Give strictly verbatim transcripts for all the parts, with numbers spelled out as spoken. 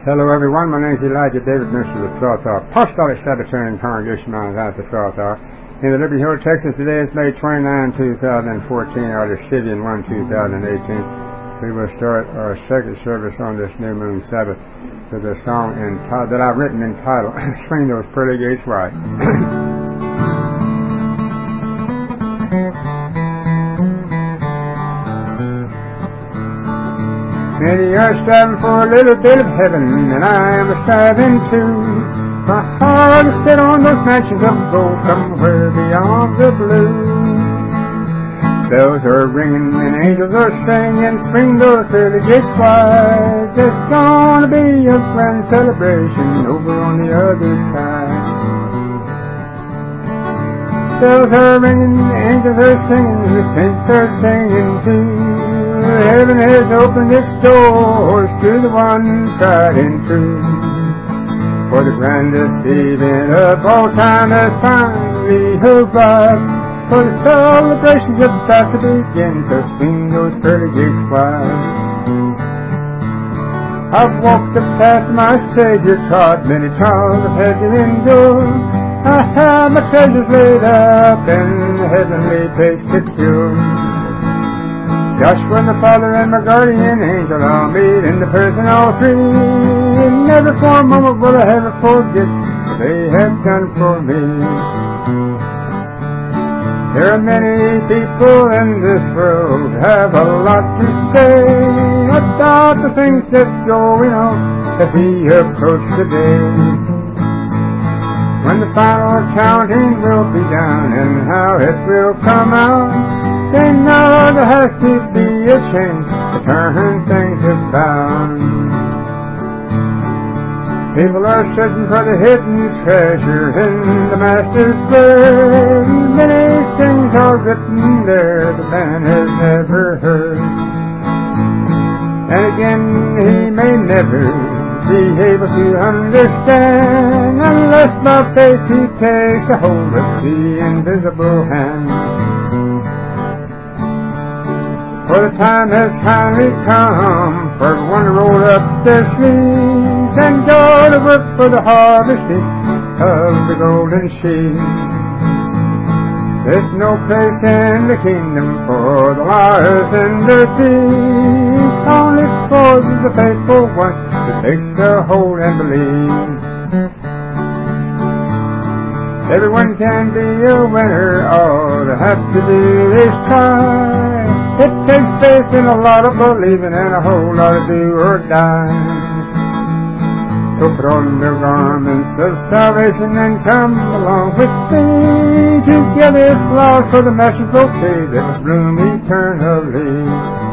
Hello everyone, my name is Elijah David, minister of the twelfth hour, Apostolic Sabbatarian Congregation Mount Zion, the twelfth hour. In the Liberty Hill, Texas, today is May twenty-ninth, two thousand fourteen, or the Sibian one, two thousand eighteen. We will start our second service on this new moon Sabbath with a song entitled, that I've written entitled, Swing Those Pearly Gates Wide. Many are striving for a little bit of heaven, and I am striving too. My heart is set on those mansions of gold somewhere beyond the blue. Bells are ringing and angels are singing, swing those pearly gates wide. There's gonna be a grand celebration over on the other side. Bells are ringing, angels are singing, the saints are singing too. Heaven has opened its doors to the one tried and true. For the grandest event of all time has finally arrived. For the celebration's about to begin, so swing those pearly gates wide. I've walked the path my Savior trod, many trials I've had to endure. I have my treasures laid up in the heavenly place secure. Joshua and the Father and my guardian angel all meet in the person all three. And never for a moment will I ever forget what they have done for me. There are many people in this world who have a lot to say about the things that's going on as we approach the day when the final counting will be done and how it will come out. They know there has to be a change to turn things about. People are searching for the hidden treasure in the Master's Word. Many things are written there that man has never heard. And again, he may never be able to understand unless by faith he takes a hold of the invisible hand. For the time has finally come for everyone to roll up their sleeves and go to work for the harvesting of the golden sheep. There's no place in the kingdom for the liars and the thieves, only for the faithful one that takes a hold and believes. Everyone can be a winner, all they have to do is try. It takes faith and a lot of believing and a whole lot of do or die. So put on the garments of salvation and come along with me. Together it's lost for the Master's bouquet that will bloom eternally.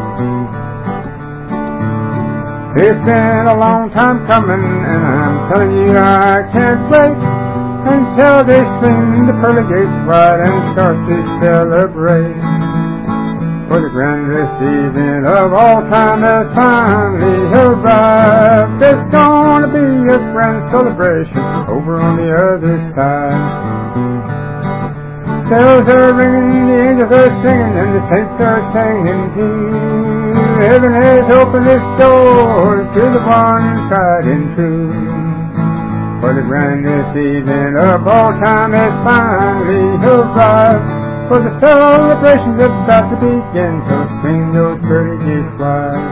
It's been a long time coming and I'm telling you I can't wait until they swing the pearly gates wide and start to celebrate. For the grandest event of all time has finally arrived. There's gonna be a grand celebration over on the other side. Bells are ringing, the angels are singing, and the saints are singing too. Heaven has opened its doors to the one tried and true. For the grandest event of all time has finally arrived. For the celebration's about to begin, so swing those pearly gates wide.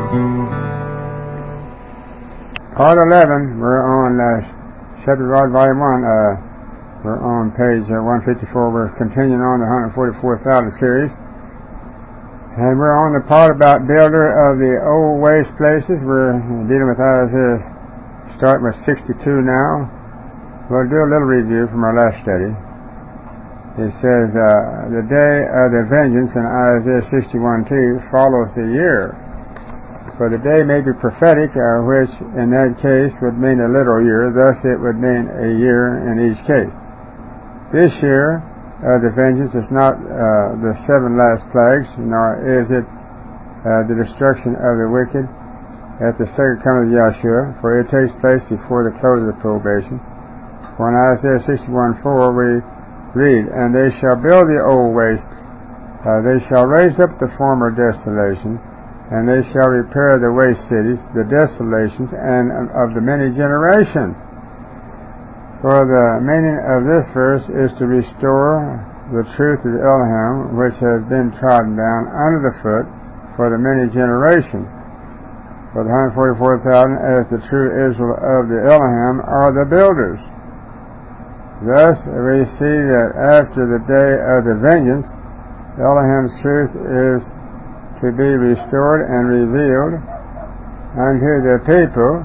Part eleven, we're on uh, Shepherd Rod Volume one. Uh, we're on page uh, one fifty-four. We're continuing on the one hundred forty-four thousand series. And we're on the part about builder of the old waste places. We're dealing with Isaiah, starting with sixty-two now. We'll do a little review from our last study. It says, uh, the day of the vengeance in Isaiah sixty-one two follows the year. For the day may be prophetic, uh, which in that case would mean a literal year, thus it would mean a year in each case. This year of uh, the vengeance is not uh, the seven last plagues, nor is it uh, the destruction of the wicked at the second coming of Yahshua, for it takes place before the close of the probation. For in Isaiah sixty-one four we read, and they shall build the old waste, uh, they shall raise up the former desolation, and they shall repair the waste cities, the desolations, and of the many generations. For the meaning of this verse is to restore the truth of Elohim, which has been trodden down under the foot for the many generations. For the one hundred forty-four thousand, as the true Israel of the Elohim, are the builders. Thus we see that after the day of the vengeance, Elohim's truth is to be restored and revealed unto the people.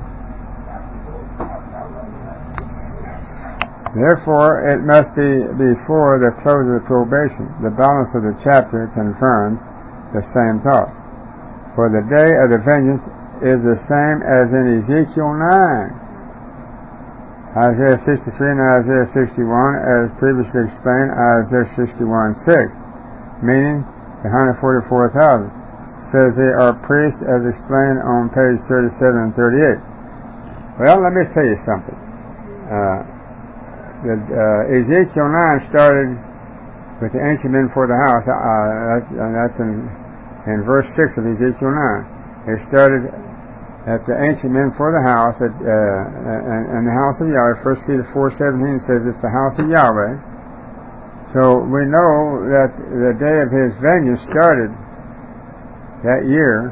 Therefore, it must be before the close of the probation. The balance of the chapter confirms the same thought. For the day of the vengeance is the same as in Ezekiel nine, Isaiah sixty-three, and Isaiah sixty-one, as previously explained, Isaiah sixty-one six, meaning the one hundred forty-four thousand. Says they are priests, as explained on page thirty-seven and thirty-eight. Well, let me tell you something. Uh, the, uh, Ezekiel nine started with the ancient men for the house. Uh, that's, uh, that's in, in verse six of Ezekiel nine. It started at the ancient men for the house, at, uh, and, and the house of Yahweh. First Peter four seventeen says it's the house of Yahweh. So we know that the day of his vengeance started that year,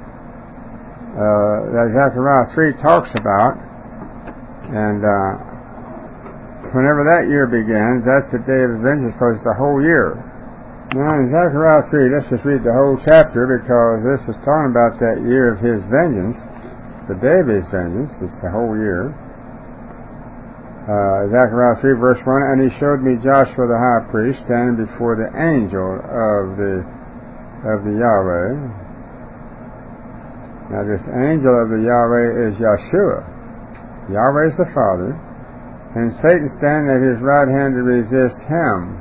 uh, that Zechariah three talks about, and uh, whenever that year begins, that's the day of vengeance, because it's the whole year. Now in Zechariah three, let's just read the whole chapter, because this is talking about that year of his vengeance, the day of his vengeance. It's the whole year. Uh, Zechariah three verse one, and he showed me Joshua the high priest standing before the angel of the of the Yahweh. Now this angel of the Yahweh is Yeshua. Yahweh is the Father, and Satan standing at his right hand to resist him.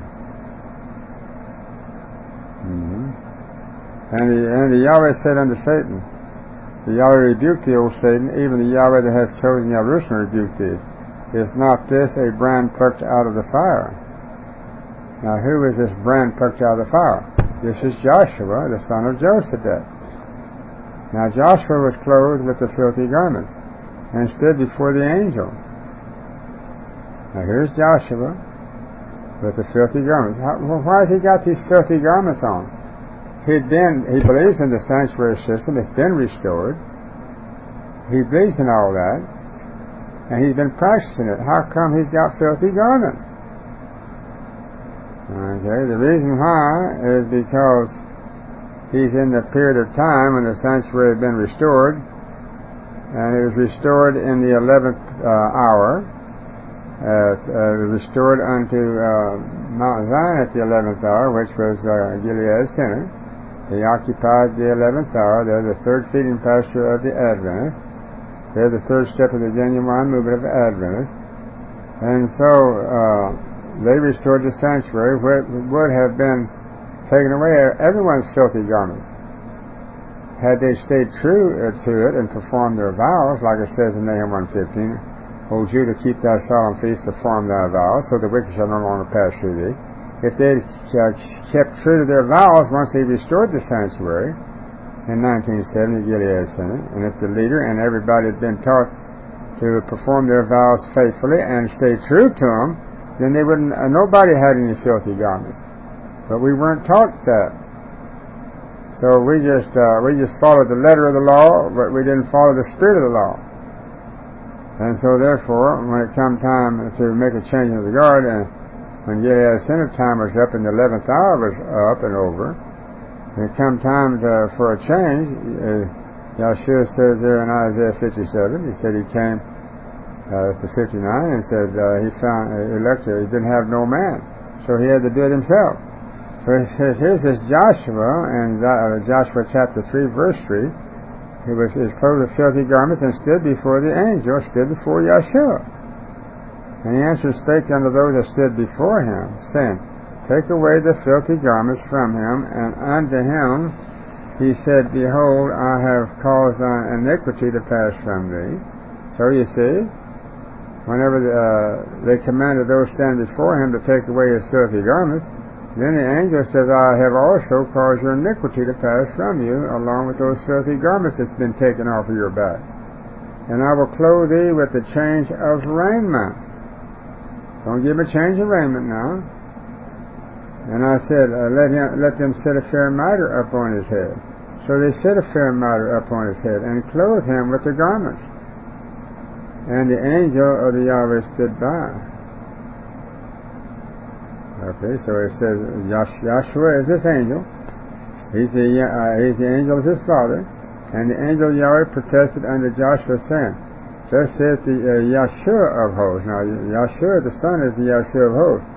Mm-hmm. And, the, and the Yahweh said unto Satan, the Yahweh rebuked thee, O Satan, even the Yahweh that hath chosen Jerusalem rebuked thee. Is not this a brand plucked out of the fire? Now who is this brand plucked out of the fire? This is Joshua, the son of Josedek. Now Joshua was clothed with the filthy garments, and stood before the angel. Now here's Joshua with the filthy garments. How, well, why has he got these filthy garments on? He'd been, he believes in the sanctuary system. It's been restored. He believes in all that, and he's been practicing it. How come he's got filthy garments? Okay, the reason why is because he's in the period of time when the sanctuary had been restored, and it was restored in the eleventh uh, hour. It uh, was restored unto uh, Mount Zion at the eleventh hour, which was uh, Gilead's center. He occupied the eleventh hour. They're the third feeding pasture of the Adventists. They're the third step of the genuine movement of Adventists. And so uh, they restored the sanctuary, where it would have been taken away everyone's filthy garments. Had they stayed true to it and performed their vows, like it says in Nahum one fifteen, O Judah, keep thy solemn feast, perform thy vows, so the wicked shall no longer pass through thee. If they had kept true to their vows once they restored the sanctuary in nineteen seventy, Gilead Senate, and if the leader and everybody had been taught to perform their vows faithfully and stay true to them, then they wouldn't. Uh, nobody had any filthy garments, but we weren't taught that. So we just uh, we just followed the letter of the law, but we didn't follow the spirit of the law. And so therefore, when it come time to make a change of the guard, and when Gilead Center time was up and the eleventh hour was up and over, and it come time to, for a change, uh, Yeshua says there in Isaiah fifty-seven, he said he came Uh, to fifty-nine, and said uh, he found uh, elected, he didn't have no man, so he had to do it himself. So here's this Joshua, and uh, Joshua chapter three, verse three. He was his clothed with filthy garments, and stood before the angel, stood before Yeshua. And he answered and spake unto those that stood before him, saying, Take away the filthy garments from him. And unto him he said, Behold, I have caused thine iniquity to pass from thee. So you see, whenever uh, they commanded those standing before him to take away his filthy garments, Then the angel says, I have also caused your iniquity to pass from you, along with those filthy garments that's been taken off of your back. And I will clothe thee with the change of raiment. Don't give him a change of raiment now. And I said, uh, let him, let them set a fair mitre upon his head. So they set a fair mitre upon his head, and clothed him with the garments. And the angel of the Yahweh stood by. Okay, so it says, Yahshua is this angel. He's the, uh, he's the angel of his father. And the angel of Yahweh protested unto Joshua, saying, thus saith the uh, Yahshua of hosts. Now, Yahshua, the son, is the Yahshua of hosts.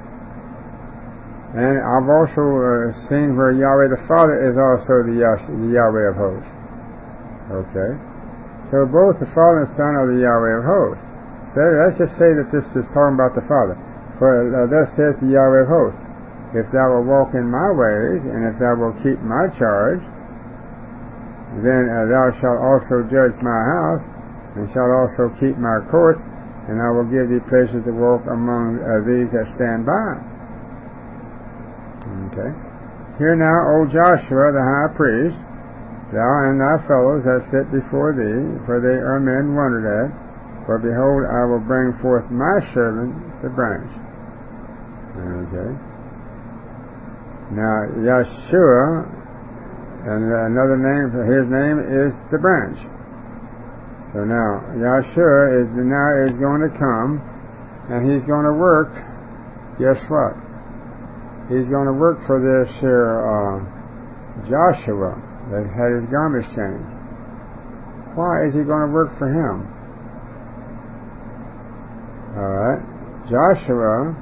And I've also uh, seen where Yahweh the Father is also the, Yah- the Yahweh of hosts. Okay? So both the Father and Son are the Yahweh of hosts. So let's just say that this is talking about the Father. For uh, thus saith the Yahweh of hosts, if thou wilt walk in my ways, and if thou wilt keep my charge, then uh, thou shalt also judge my house, and shalt also keep my courts, and I will give thee places to walk among uh, these that stand by. Okay. Hear now, O Joshua the high priest, thou and thy fellows that sit before thee, for they are men wondered at. For behold, I will bring forth my servant the branch. Okay. Now, Yahshua, and another name for his name is the branch. So now, Yahshua is now is going to come, and he's going to work. Guess what? He's going to work for this here uh, Joshua that had his garments changed. Why is he going to work for him? Alright. Joshua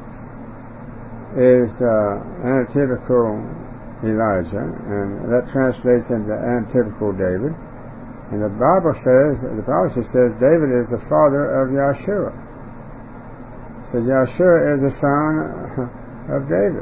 is uh, antithetical Elijah, and that translates into antithetical David. And the Bible says, the Bible says David is the father of Yahshua. So Yahshua is the son of David.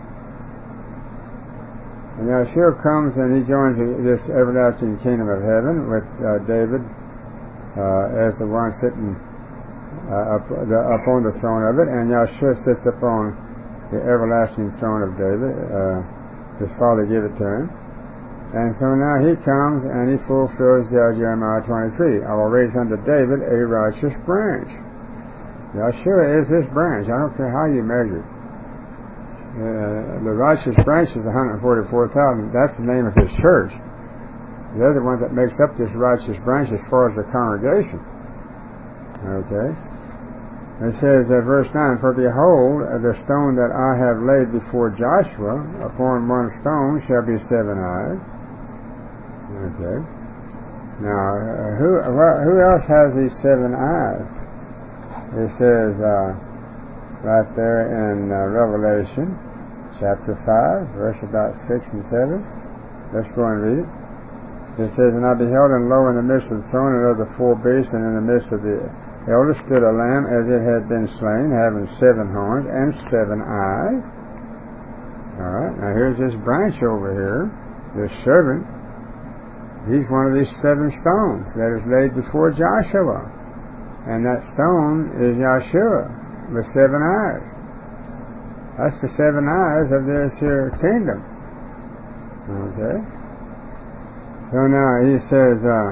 And Yahshua comes and he joins this everlasting kingdom of heaven with uh, David uh, as the one sitting uh, up, the, up on the throne of it, and Yahshua sits upon the everlasting throne of David. Uh, his father gave it to him. And so now he comes and he fulfills uh, Jeremiah twenty-three. I will raise unto David a righteous branch. Yahshua is this branch. I don't care how you measure it. Uh, the righteous branch is one hundred forty-four thousand. That's the name of his church. The other one that makes up this righteous branch as far as the congregation. Okay. It says, uh, verse nine, for behold, uh, the stone that I have laid before Joshua, upon one stone shall be seven eyes. Okay. Now, uh, who who else has these seven eyes? It says uh, right there in uh, Revelation chapter five, verse about six and seven. Let's go and read it. It says, and I beheld, and lo, in the midst of the throne and of the four beasts, and in the midst of the elders stood a lamb as it had been slain, having seven horns and seven eyes. Alright, now here's this branch over here, this servant. He's one of these seven stones that is laid before Joshua. And that stone is Yahshua with seven eyes. That's the seven eyes of this here kingdom. Okay. So now he says uh,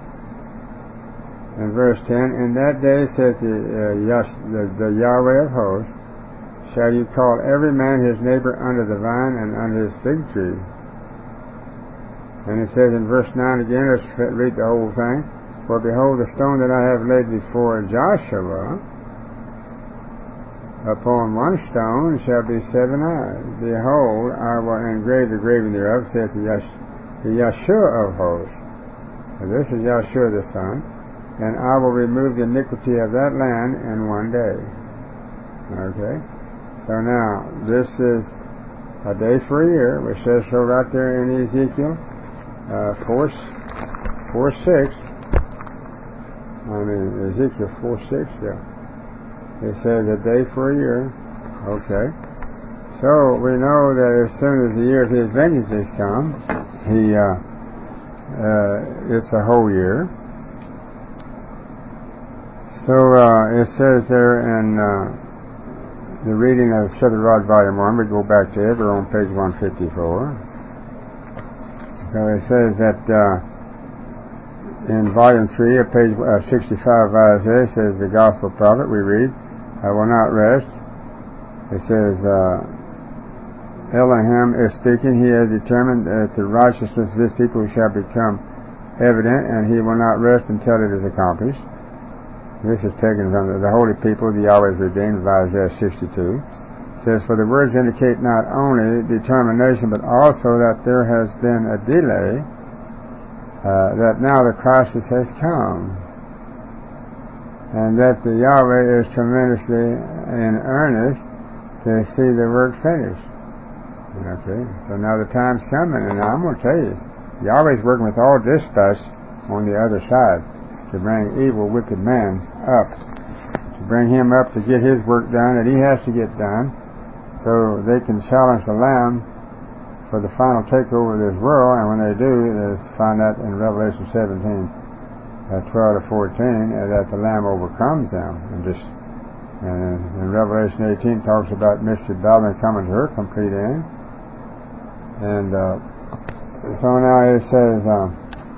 in verse ten, in that day saith the, uh, Yash, the, the Yahweh of hosts, shall you call every man his neighbor under the vine and under his fig tree. And it says in verse nine again, let's read the whole thing. For behold, the stone that I have laid before Joshua, upon one stone shall be seven eyes. Behold, I will engrave the graving thereof, saith the, Yash, the Yahshua of hosts. And this is Yahshua the Son. And I will remove the iniquity of that land in one day. Okay? So now, this is a day for a year, which says so right there in Ezekiel uh, four six. I mean, Ezekiel four six, yeah. It says a day for a year. Okay. So we know that as soon as the year of his vengeance has come, he, uh, uh, it's a whole year. So uh, it says there in uh, the reading of Shepherd Rod Volume one. We go back to it. We're on page one fifty-four. So it says that uh, in Volume three of page uh, sixty-five of Isaiah, it says the Gospel Prophet, we read, I will not rest. It says, uh, Elohim is speaking. He has determined that the righteousness of his people shall become evident, and he will not rest until it is accomplished. This is taken from the, the holy people, the Yahweh's redeemed, of Isaiah sixty-two. It says, for the words indicate not only determination, but also that there has been a delay, uh, that now the crisis has come, and that the Yahweh is tremendously in earnest to see the work finished. Okay, so now the time's coming, and I'm going to tell you, Yahweh's working with all dispatch on the other side to bring evil, wicked man up, to bring him up to get his work done that he has to get done, so they can challenge the Lamb for the final takeover of this world. And when they do, is find out in Revelation seventeen, uh, twelve to fourteen, uh, that the Lamb overcomes them. And just and in Revelation eighteen talks about Mystery Babylon coming to her complete end. And uh, so now it says, um,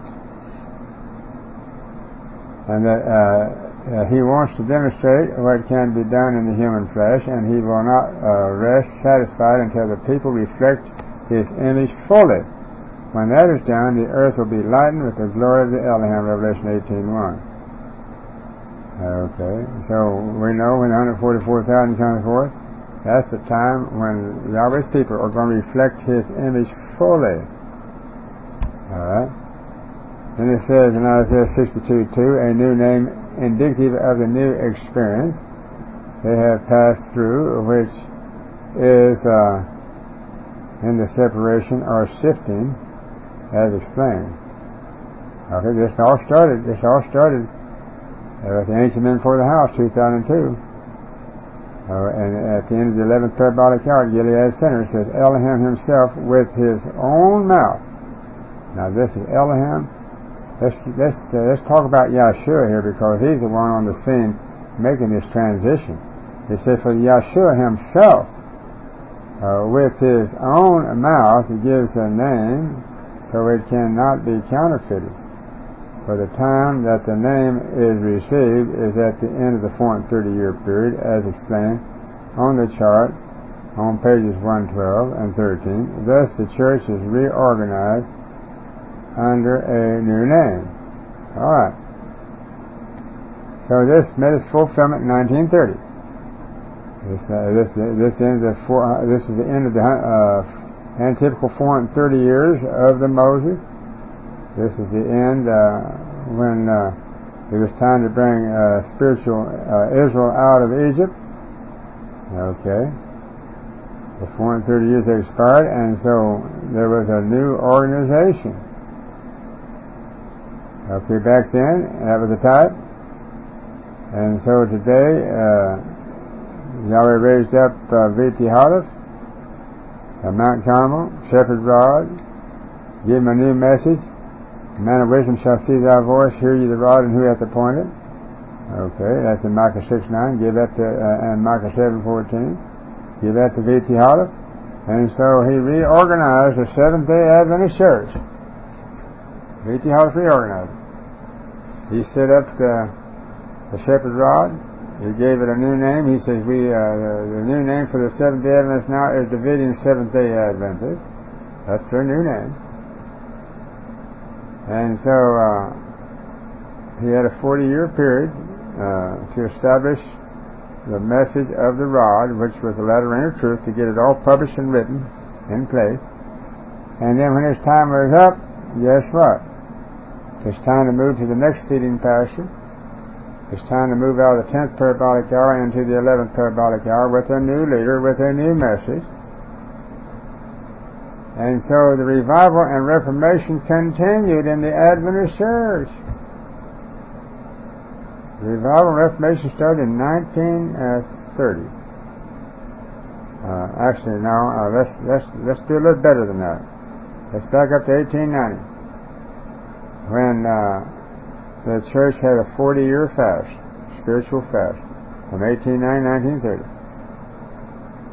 and that uh, uh, he wants to demonstrate what can be done in the human flesh, and he will not uh, rest satisfied until the people reflect his image fully. When that is done, the earth will be lightened with the glory of the Elohim, Revelation eighteen one. Okay, so we know when one hundred forty-four thousand comes forth, that's the time when Yahweh's people are going to reflect his image fully. Alright. Then it says in Isaiah sixty-two two, a new name indicative of the new experience they have passed through, which is uh, in the separation or sifting, as explained. Okay, this all started. This all started uh, with the ancient men before the house, two thousand two. Uh, and at the end of the eleventh parabolic hour, Gilead Center says Elohim himself with his own mouth. Now this is Elohim. Let's let's uh, let's talk about Yahshua here, because he's the one on the scene making this transition. It says for Yahshua himself, uh, with his own mouth, he gives a name, so it cannot be counterfeited. For the time that the name is received is at the end of the four hundred thirty year period, as explained on the chart on pages one twelve and thirteen. Thus the church is reorganized under a new name. Alright. So this met its fulfillment in nineteen thirty. This uh, this this ends the four, uh, this is the end of the uh, antitypical four hundred thirty years of the Moses. This is the end uh, when uh, it was time to bring uh, spiritual uh, Israel out of Egypt. Okay. The four hundred thirty years expired, and so there was a new organization. Okay, back then, that was the type. And so today, uh, Yahweh raised up uh, V T Hollif, uh, Mount Carmel, Shepherd Rod, gave him a new message. The man of wisdom shall see thy voice, hear ye the rod, and who hath appointed. Okay, that's in Micah six nine. Give that to, uh, and Micah seven fourteen. Give that to V T Hollif. And so he reorganized the Seventh-day Adventist Church. V T Hollif reorganized. He set up the, the Shepherd Rod. He gave it a new name. He says, "We uh, the, the new name for the Seventh-day Adventists now is Davidian Seventh-day Adventists." That's their new name. And so uh, he had a forty-year period uh, to establish the message of the rod, which was the latter rain of truth, to get it all published and written in place. And then when his time was up, guess what? It's time to move to the next feeding pasture. It's time to move out of the tenth parabolic hour into the eleventh parabolic hour with a new leader, with a new message. And so the revival and reformation continued in the Adventist Church. The revival and reformation started in nineteen thirty. Uh, actually, no, uh, let's let's let's do a little better than that. Let's back up to eighteen ninety, when uh, the church had a forty-year fast, spiritual fast, from eighteen ninety to nineteen thirty.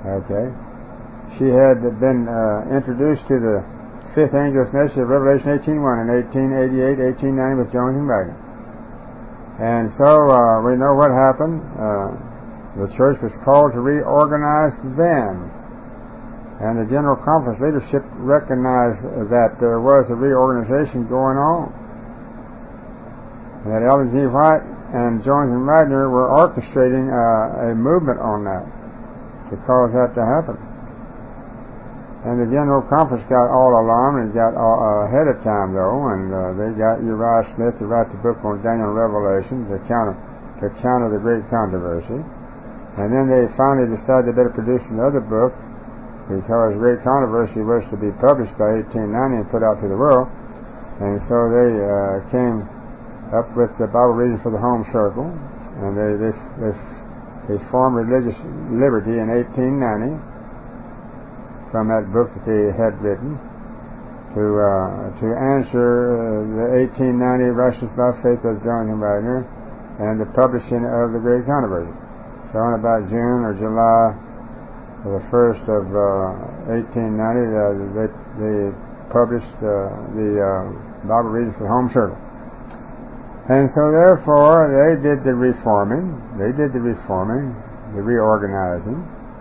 Okay. She had been uh, introduced to the fifth angel's message of Revelation eighteen one in eighteen eighty-eight, eighteen ninety with Jones and Wagner. And so uh, we know what happened. Uh, the church was called to reorganize then. And the General Conference leadership recognized that there was a reorganization going on. And that Ellen G. White and Jones and Wagner were orchestrating uh, a movement on that to cause that to happen. And the General Conference got all alarmed and got all, uh, ahead of time, though, and uh, they got Uriah Smith to write the book on Daniel and Revelation to counter, to counter the great controversy. And then they finally decided they better produce another book because the great controversy was to be published by eighteen ninety and put out to the world. And so they uh, came up with the Bible reading for the home circle, and they they they, they formed Religious Liberty in eighteen ninety. From that book that they had written to uh, to answer uh, the eighteen ninety Russians by Faith of Jones and Wagner and the publishing of the Great Controversy. So on about June or July the first of uh, eighteen ninety, uh, they, they published uh, the uh, Bible reading for the home circle. And so therefore they did the reforming, they did the reforming, the reorganizing.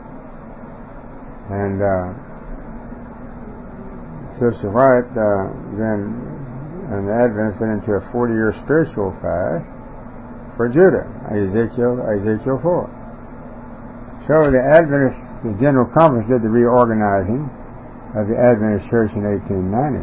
And uh, Sister White uh, then, and the Adventists went into a forty-year spiritual fast for Judah, Ezekiel, Ezekiel four. So the Adventists, the General Conference did the reorganizing of the Adventist Church in eighteen ninety.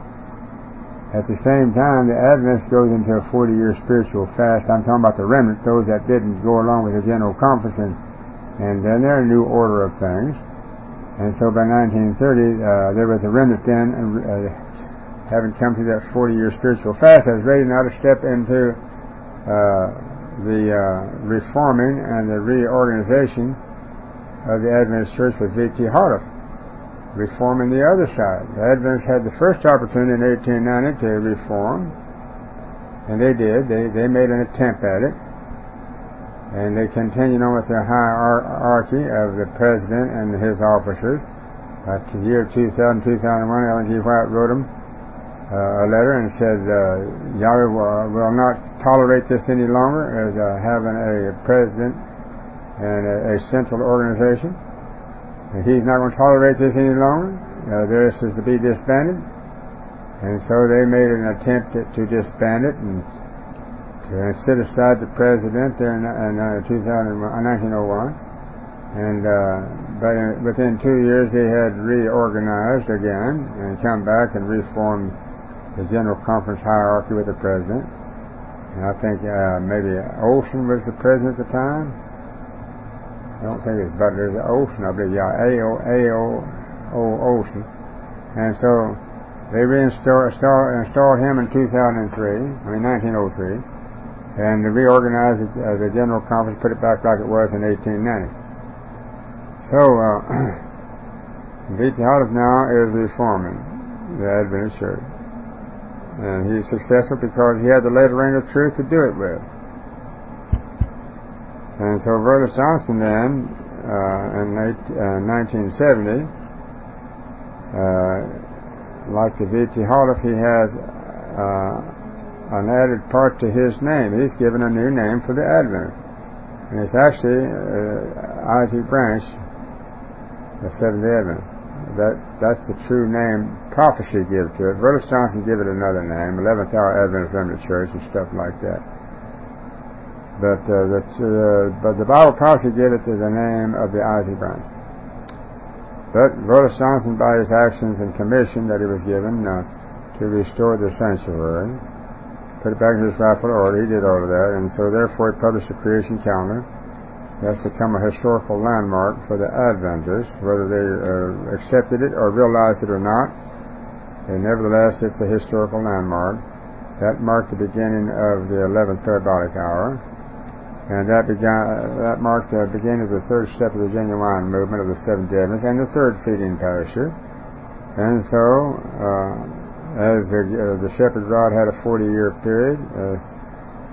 At the same time, the Adventists goes into a forty-year spiritual fast. I'm talking about the remnant, those that didn't go along with the General Conference, and, and then they're a new order of things. And so by nineteen thirty, uh, there was a remnant then, uh, having come to that forty-year spiritual fast, that was ready now to step into uh, the uh, reforming and the reorganization of the Adventist Church with V T Harloff, reforming the other side. The Adventists had the first opportunity in eighteen ninety to reform, and they did. They, they made an attempt at it. And they continued on with their hierarchy of the president and his officers. Uh, to the year two thousand, two thousand one, Ellen G. White wrote them uh, a letter and said, uh, Yahweh will, will not tolerate this any longer as uh, having a president and a, a central organization. And he's not going to tolerate this any longer. Uh, this is to be disbanded. And so they made an attempt to, to disband it and and set aside the president there in, in uh, nineteen oh one, and uh, but in, within two years they had reorganized again and come back and reformed the General Conference hierarchy with the president. And I think uh, maybe Olson was the president at the time. I don't think it's Butler. It's Olson, I believe. Yeah, A O Olson. And so they reinstalled installed him in two thousand three. I mean nineteen oh three. And they reorganized it, uh, the General Conference, put it back like it was in eighteen ninety. So, uh, V T Harloff now is reforming the Adventist Church. And he's successful because he had the letter ring of truth to do it with. And so Brother Johnson then, uh, in uh, nineteen seventy, uh, like the V T Harloff, he has uh, an added part to his name. He's given a new name for the Advent. And it's actually uh, Isaac Branch, the Seventh-day Adventist. That, that's the true name prophecy gives to it. Brother Johnson give it another name, eleventh Hour Adventist Remnant Church and stuff like that. But, uh, the, uh, but the Bible prophecy gave it to the name of the Isaac Branch. But Brother Johnson, by his actions and commission that he was given uh, to restore the sanctuary, put it back in his rightful order. He did all of that, and so therefore he published a creation calendar that's become a historical landmark for the Adventists, whether they uh, accepted it or realized it or not. And nevertheless, it's a historical landmark. That marked the beginning of the eleventh parabolic hour, and that began uh, that marked the beginning of the third step of the genuine movement of the Seventh-day Adventists and the third feeding pasture. And so, uh, as the, uh, the shepherd rod had a forty-year period, uh,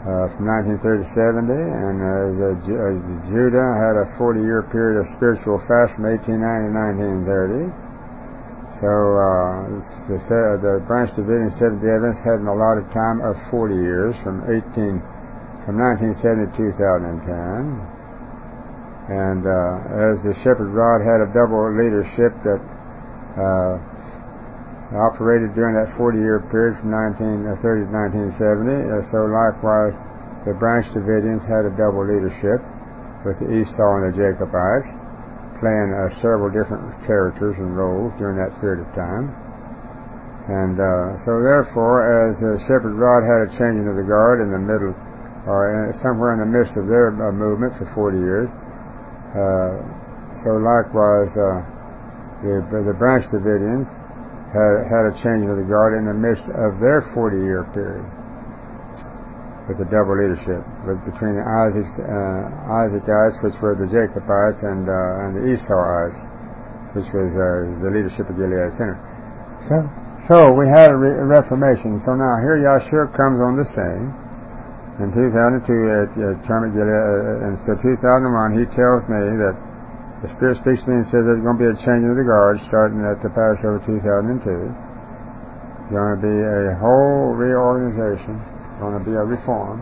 uh, from nineteen thirty to seventy, and uh, the, uh, Judah had a forty-year period of spiritual fast from eighteen ninety to nineteen thirty. So uh, the, the branch Davidian Seventh-day Adventists had an allotted time of forty years, from eighteen from nineteen seventy to two thousand ten. And uh, as the shepherd rod had a double leadership that uh, operated during that forty-year period from nineteen thirty to nineteen seventy, uh, so likewise the branch Davidians had a double leadership with the Esau and the Jacobites, playing uh, several different characters and roles during that period of time. And uh, so therefore, as the shepherd rod had a changing of the guard in the middle, or in, somewhere in the midst of their uh, movement for forty years, uh, so likewise uh, the, the branch Davidians had, had a changing of the guard in the midst of their forty-year period with the double leadership, with, between the Isaac's, uh, Isaacites, which were the Jacobites, and uh, and the Esauites, which was uh, the leadership of Gilead Center. So, so we had a, re- a reformation. So now here Yahshua comes on the scene in two thousand two at uh, Kermit Gilead, uh, and so two thousand one he tells me that the Spirit speaks to me and says there's going to be a changing of the guard starting at the Passover two thousand two. There's going to be a whole reorganization. Going to be a reform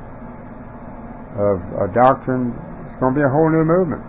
of a doctrine. It's going to be a whole new movement.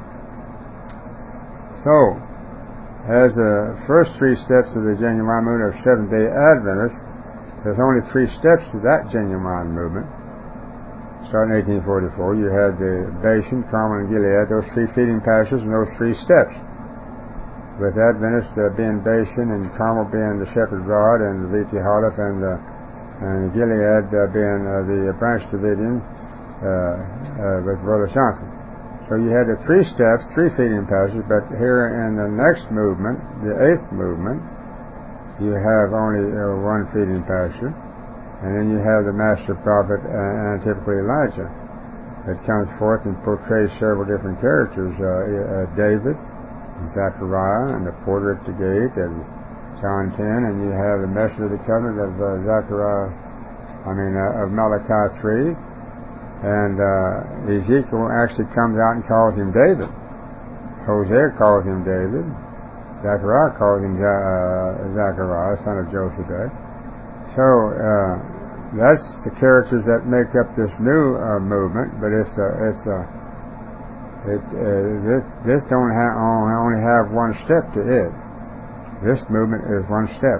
So, as the first three steps of the genuine movement of Seventh-day Adventists, there's only three steps to that genuine movement. Starting in eighteen forty-four, you had the Bashan, Carmel, and Gilead, those three feeding pastures, and those three steps. With Adventists uh, being Bashan, and Carmel being the shepherd rod, and the Viti Holif, and the and Gilead uh, being uh, the branch Davidian uh, uh, with Brother Johnson. So you had the three steps, three feeding pastures, but here in the next movement, the eighth movement, you have only uh, one feeding pasture, and then you have the master prophet uh, and typically Elijah that comes forth and portrays several different characters, uh, uh, David, Zechariah, and the porter at the gate, and John ten, and you have the messenger of the covenant of uh, Zechariah, I mean uh, of Malachi three, and uh, Ezekiel actually comes out and calls him David. Hosea calls him David. Zechariah calls him uh, Zechariah, son of Josedek. So uh, that's the characters that make up this new uh, movement, but it's a, it's a, it uh, this this don't ha- only have one step to it. This movement is one step,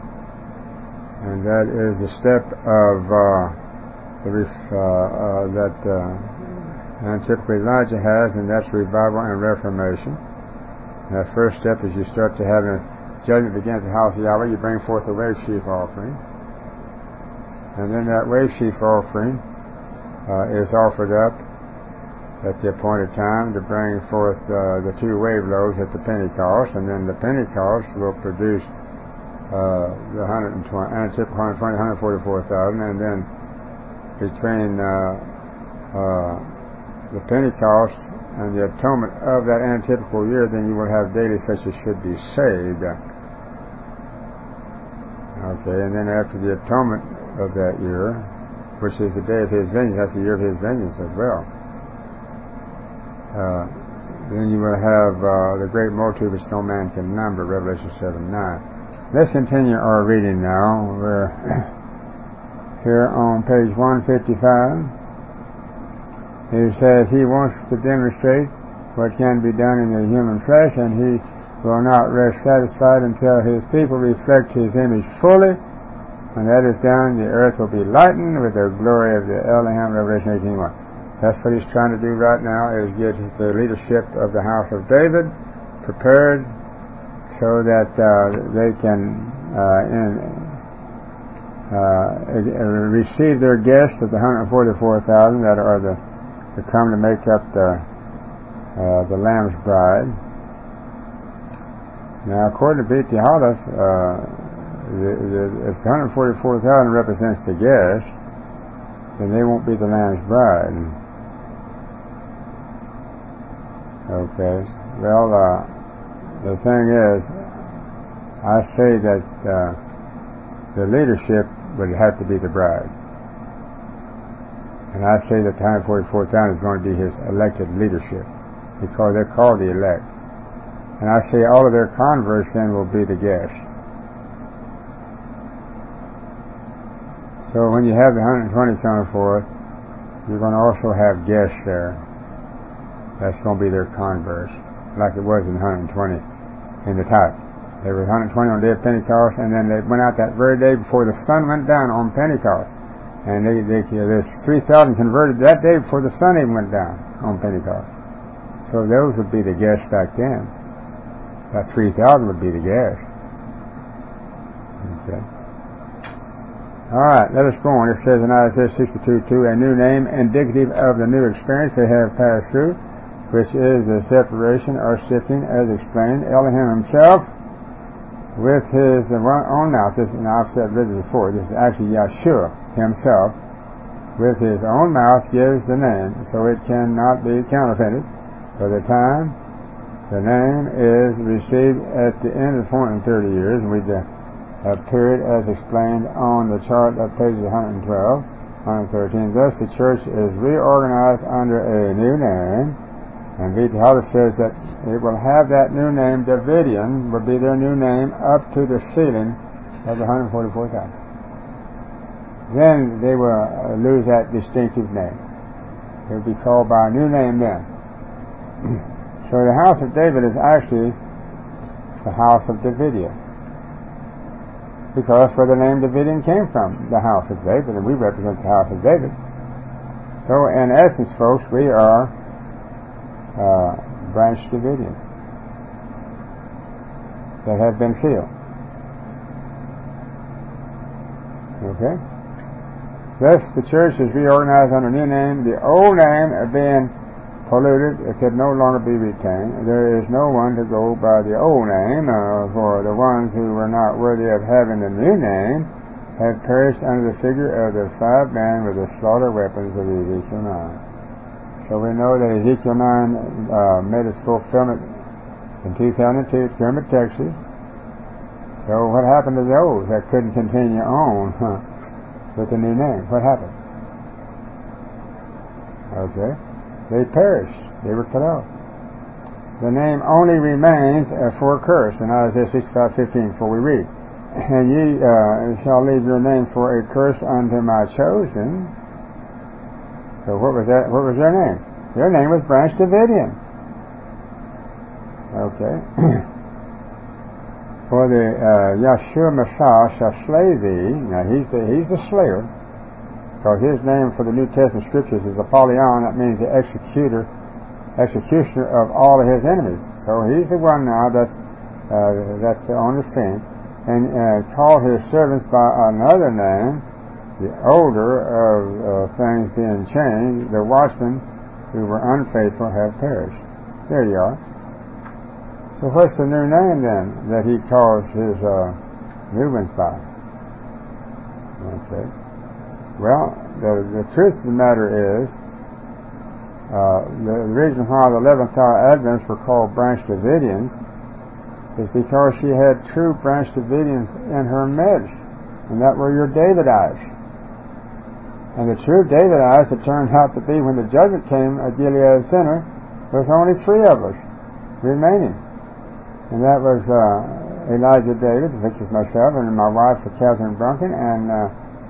and that is the step of uh, the ref- uh, uh, that uh, and typically Elijah has, and that's revival and reformation. And that first step is you start to have a judgment begin at the house of Yahweh. You bring forth the wave sheaf offering, and then that wave sheaf offering uh, is offered up at the appointed time to bring forth uh, the two wave loaves at the Pentecost, and then the Pentecost will produce uh, the one hundred twenty, and typical one hundred twenty, one hundred forty-four thousand, and then between uh, uh, the Pentecost and the atonement of that antitypical year, then you will have daily such as should be saved. Okay, and then after the atonement of that year, which is the day of His vengeance, that's the year of His vengeance as well. Uh, then you will have uh, the great multitude which no man can number, Revelation seven nine. Let's continue our reading now. We're here on page one fifty-five. It says He wants to demonstrate what can be done in the human flesh, and He will not rest satisfied until His people reflect His image fully. When that is done, the earth will be lightened with the glory of the Elohim, Revelation eighteen one. That's what He's trying to do right now, is get the leadership of the house of David prepared so that uh, they can uh, in, uh, receive their guests of the one hundred forty-four thousand that are the to come to make up the uh, the Lamb's bride. Now, according to Viti Hollis, uh, the, the, if one hundred forty-four thousand represents the guests, then they won't be the Lamb's bride. Okay. Well, uh, the thing is, I say that uh, the leadership would have to be the bride. And I say that the one hundred forty-four thousand is going to be his elected leadership, because they're called the elect. And I say all of their converts then will be the guests. So when you have the one hundred twenty coming forth, you're going to also have guests there. That's going to be their converts, like it was in one hundred twenty in the type. There was one hundred twenty on the day of Pentecost, and then they went out that very day before the sun went down on Pentecost. And they, they, there's three thousand converted that day before the sun even went down on Pentecost. So those would be the guests back then. That three thousand would be the guests. Okay. All right, let us go on. It says in Isaiah sixty-two two, a new name indicative of the new experience they have passed through, which is the separation or sifting, as explained. Elohim himself, with his own mouth, this, and I've said this before, this is actually Yeshua himself, with his own mouth gives the name, so it cannot be counterfeited. By the time the name is received at the end of four hundred thirty years, with the uh, period as explained on the chart of pages one hundred twelve, one hundred thirteen. Thus the church is reorganized under a new name, and V T Hollis says that it will have that new name. Davidian will be their new name up to the ceiling of the one hundred forty-four thousand. Then they will uh, lose that distinctive name. They will be called by a new name then. So the house of David is actually the house of Davidia, because where the name Davidian came from, the house of David, and we represent the house of David. So in essence, folks, we are uh, branch Davidians that have been sealed. Okay? Thus the church is reorganized under a new name. The old name being polluted, it could no longer be retained. There is no one to go by the old name, uh, for the ones who were not worthy of having the new name have perished under the figure of the five men with the slaughter weapons of Ezekiel nine. So we know that Ezekiel nine uh, made its fulfillment in two thousand two at Kermit, Texas. So what happened to those that couldn't continue on huh, with the new name? What happened? Okay. They perished. They were cut off. The name only remains uh, for a curse in Isaiah sixty-five fifteen, for we read, and ye uh, shall leave your name for a curse unto my chosen. So what was that? What was their name? Their name was Branch Davidian. Okay. For the uh, Yeshua Messiah shall slay thee. Now he's the he's the slayer, because his name for the New Testament scriptures is Apollyon. That means the executor, executioner of all of his enemies. So he's the one now that's uh, that's on the scene, and uh, called his servants by another name. The older of uh, things being changed, the watchmen who were unfaithful have perished. There you are. So what's the new name then that he calls his uh, new ones by? Okay. Well, the, the truth of the matter is, uh, the reason why the eleventh hour Adventists were called Branch Davidians is because she had true Branch Davidians in her midst, and that were your Davidites. And the true Davidites, it turned out to be, when the judgment came at Gilead Center, there was only three of us remaining. And that was uh, Elijah David, which is myself, and my wife, Catherine Brunken, and uh,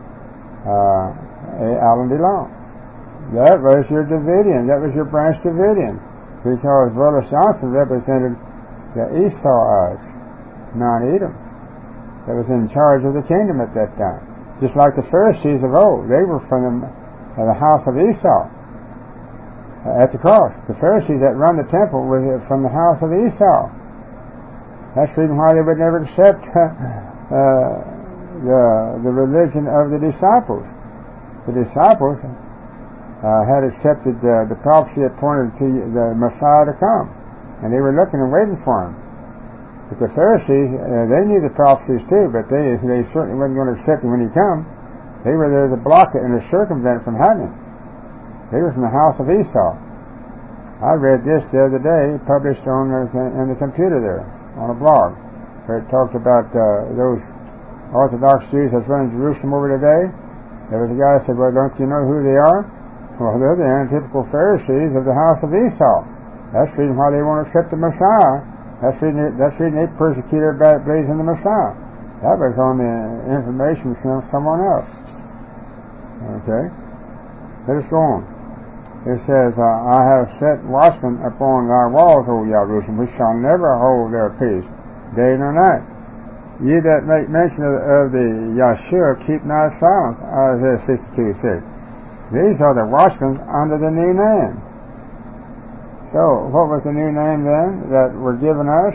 uh, Alan DeLong. That was your Davidian. That was your Branch Davidian. Because Willis Johnson represented the Esauites, Mount Edom, that was in charge of the kingdom at that time. Just like the Pharisees of old. They were from the, uh, the house of Esau uh, at the cross. The Pharisees that run the temple were from the house of Esau. That's the reason why they would never accept uh, uh, the, the religion of the disciples. The disciples uh, had accepted uh, the prophecy that pointed to the Messiah to come. And they were looking and waiting for him. But the Pharisees, uh, they knew the prophecies too, but they they certainly wasn't going to accept him when he come. They were there to block it and to circumvent it from happening. They were from the house of Esau. I read this the other day, published on the, in the computer there, on a blog, where it talked about uh, those Orthodox Jews that's running Jerusalem over today. There was a guy that said, well, don't you know who they are? Well, they're the antitypical Pharisees of the house of Esau. That's the reason why they won't accept the Messiah. That's the reason, that's the reason they persecute everybody that believes in the Messiah. That was on the information from someone else. Okay? Let us go on. It says, uh, I have set watchmen upon thy walls, O Jerusalem, which shall never hold their peace, day nor night. Ye that make mention of, of the Yeshua, keep not silence. Isaiah sixty-two six. These are the watchmen under the new name. So, what was the new name then that were given us?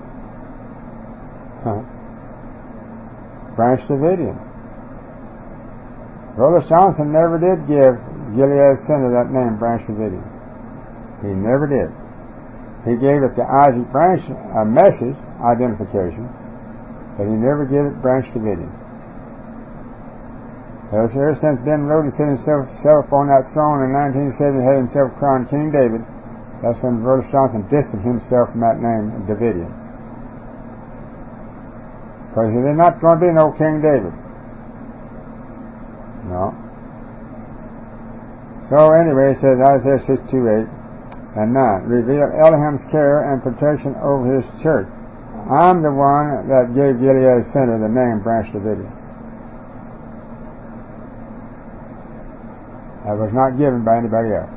Huh. Branch Davidians. Brother Johnson never did give Gilead Center that name, Branch Davidian. He never did. He gave it to Isaac Branch a message, identification, but he never gave it Branch Davidian. Ever since Ben Roden set himself, himself on that throne in nineteen seventy, had himself crowned King David, that's when Brother Johnson distanced himself from that name, Davidian. Because there's not going to be no King David. No. So anyway, it says Isaiah sixty-two eight and nine, reveal Elohim's care and protection over his church. I'm the one that gave Gilead Center the name Branch Davidian. That was not given by anybody else.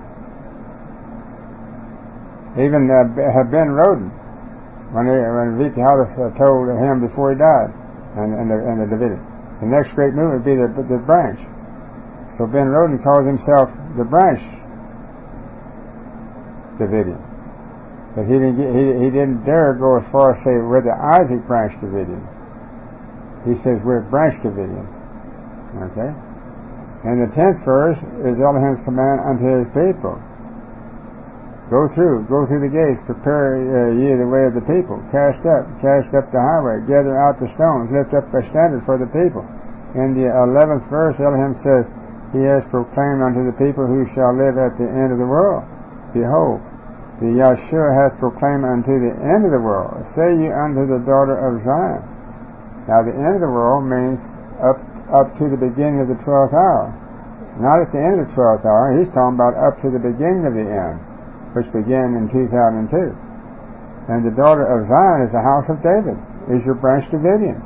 Even uh, Ben Roden, when, he, when Vicky Hollis uh, told him before he died, and, and, the, and the Davidian, the next great movement would be the, the branch. So Ben Roden calls himself the Branch Davidian. But he didn't, get, he, he didn't dare go as far as say we're the Isaac Branch Davidian. He says we're Branch Davidian. Okay? And the tenth verse is Elohim's command unto his people. Go through, go through the gates, prepare uh, ye the way of the people. Cast up, cast up the highway, gather out the stones, lift up a standard for the people. In the eleventh verse, Elohim says, he has proclaimed unto the people who shall live at the end of the world. Behold, the Yeshua has proclaimed unto the end of the world. Say ye unto the daughter of Zion. Now the end of the world means up up to the beginning of the twelfth hour. Not at the end of the twelfth hour. He's talking about up to the beginning of the end, which began in two thousand two. And the daughter of Zion is the house of David, is your Branch Davidians.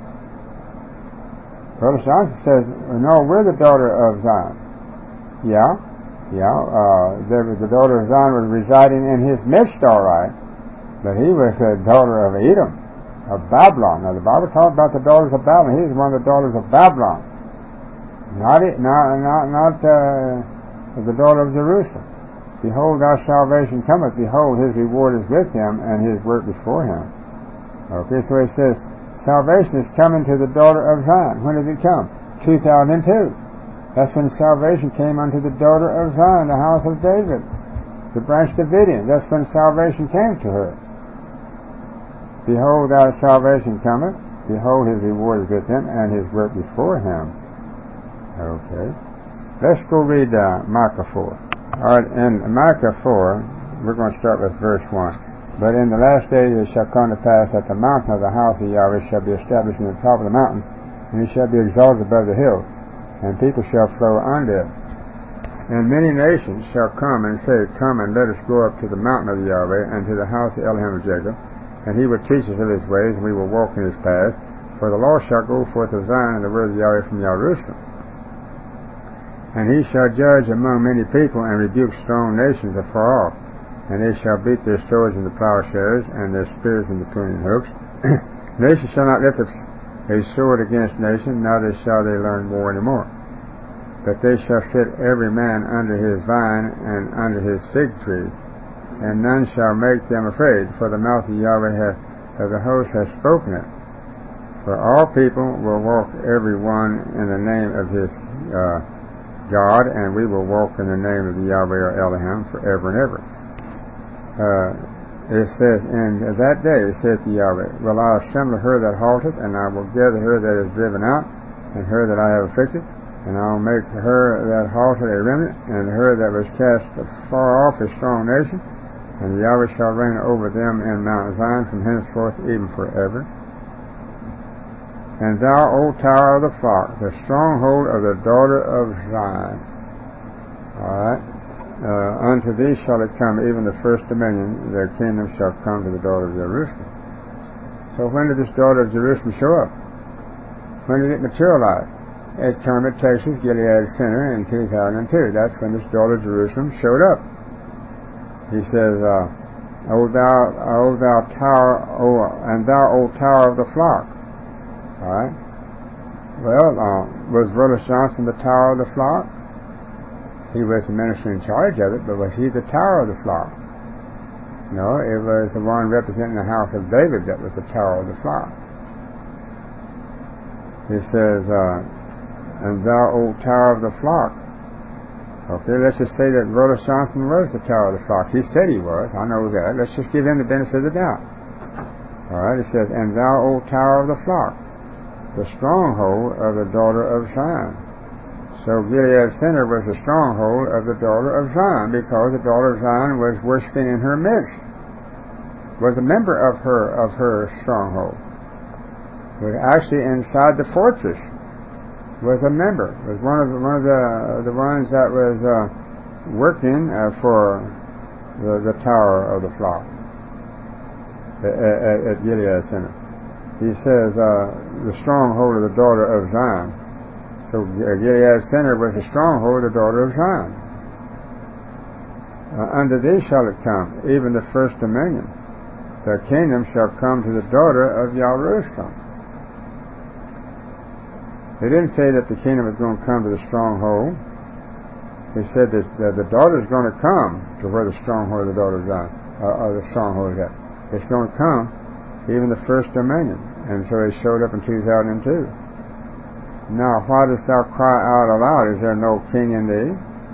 Brother Johnson says, no, we're the daughter of Zion. Yeah, yeah, uh, the, the daughter of Zion was residing in his midst, all right, but he was the daughter of Edom, of Babylon. Now the Bible talks about the daughters of Babylon. He's one of the daughters of Babylon, not it, not not not uh, the daughter of Jerusalem. Behold, our salvation cometh. Behold, his reward is with him, and his work before him. Okay, so it says salvation is coming to the daughter of Zion. When did it come? two thousand two. That's when salvation came unto the daughter of Zion, the house of David, the Branch Davidian. That's when salvation came to her. Behold, our salvation cometh. Behold, his reward is with him, and his work before him. Okay. Let's go read uh, Micah four. All right, in Micah four, we're going to start with verse one. But in the last days it shall come to pass that the mountain of the house of Yahweh shall be established in the top of the mountain, and it shall be exalted above the hills, and people shall flow under it. And many nations shall come and say, come and let us go up to the mountain of Yahweh, and to the house of Elohim of Jacob, and he will teach us of his ways, and we will walk in his paths. For the law shall go forth of Zion, and the word of Yahweh from Jerusalem. And he shall judge among many people, and rebuke strong nations afar off. And they shall beat their swords into plowshares, and their spears into pruning hooks. Nation shall not lift up a sword against nation, neither shall they learn war any more. But they shall sit every man under his vine, and under his fig tree, and none shall make them afraid, for the mouth of Yahweh hath, of the host hath spoken it. For all people will walk every one in the name of his uh, God, and we will walk in the name of the Yahweh or Elohim forever and ever. Uh, it says, in that day, saith the Yahweh, will I assemble her that halteth, and I will gather her that is driven out, and her that I have afflicted, and I will make her that halted a remnant, and her that was cast far off a strong nation. And the Yahweh shall reign over them in Mount Zion from henceforth even forever. And thou, O tower of the flock, the stronghold of the daughter of Zion. Alright. Uh, unto thee shall it come, even the first dominion, their kingdom shall come to the daughter of Jerusalem. So when did this daughter of Jerusalem show up? When did it materialize? It came at Texas Gilead Center in two thousand two. That's when this daughter of Jerusalem showed up. He says, uh, O thou, O thou tower, O, and thou, O tower of the flock. Alright. Well, uh, was Willis Johnson the tower of the flock? He was the minister in charge of it, but was he the tower of the flock? No, it was the one representing the house of David that was the tower of the flock. He says, uh, and thou, O tower of the flock. Okay, let's just say that Willis Johnson was the tower of the flock. He said he was. I know that. Let's just give him the benefit of the doubt. Alright, it says, and thou, O tower of the flock, the stronghold of the daughter of Zion. So Gilead Center was the stronghold of the daughter of Zion, because the daughter of Zion was worshiping in her midst, was a member of her of her stronghold, was actually inside the fortress, was a member, was one of the, one of the the ones that was uh, working uh, for the, the tower of the flock at, at Gilead Center. He says uh, the stronghold of the daughter of Zion. So Gilead Center was a stronghold of the daughter of Zion. Uh, unto thee shall it come, even the first dominion. The kingdom shall come to the daughter of Jerusalem. They didn't say that the kingdom was going to come to the stronghold. They said that uh, the daughter is going to come to where the stronghold of the daughter of Zion, uh, or the stronghold is at. It's going to come, even the first dominion. And so it showed up in two thousand two. Now, why dost thou cry out aloud? Is there no king in thee?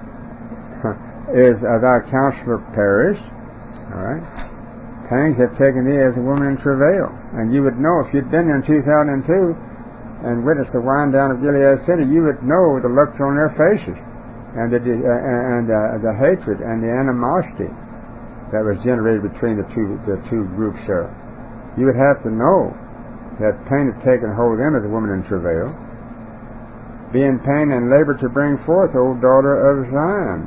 Is uh, thy counselor perished? All right. Pangs have taken thee as a woman in travail. And you would know, if you'd been in two thousand two and witnessed the wind down of Gilead City, you would know the looks on their faces, and the uh, and uh, the hatred and the animosity that was generated between the two the two groups there. You would have to know that pain had taken hold of them as a woman in travail. Be in pain and labor to bring forth, O daughter of Zion.